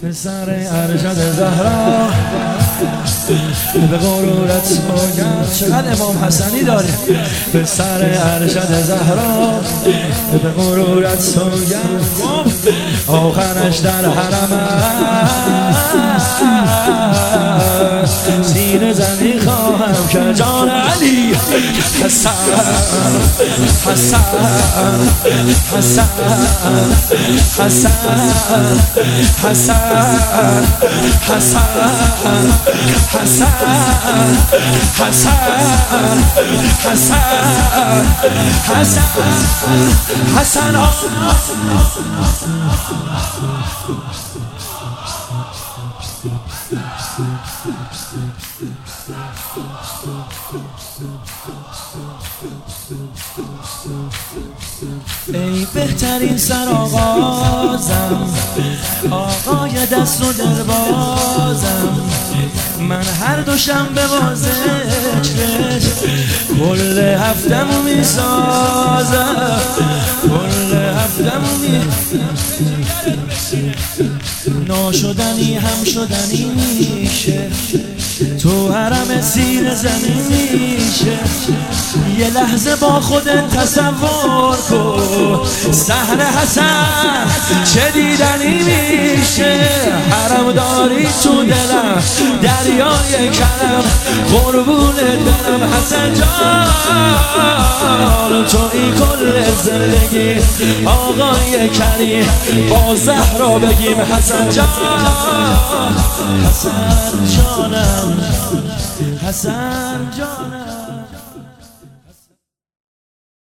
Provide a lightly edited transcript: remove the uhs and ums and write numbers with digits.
پسر ارشد زهرا به غرورت سوگند. چقدر امام حسنی داره. پسر ارشد زهرا به غرورت سوگند، آخرش در حرم سینه زنی خواهم که جان علی حسن حسن حسن حسن حسن حسن حسن حسن حسن حسن ای بهترین سرآغازم، آقای دست و دلبازم، من هر دوشنبه با ذکرش کل هفتمو میسازم، کل هفتمو ناشدنی هم شدنی میشه، تو حرم سینه زمین میشه. یه لحظه با خودت تصور کن صحن حسن چه دیدنی میشه. حرم داری تو دلم دریای کرم، قربون دلم حسن جان، تو این کل زندگی آقای کریم با زهرا بگیم حسن جان. حسن جانم، حسن جانم.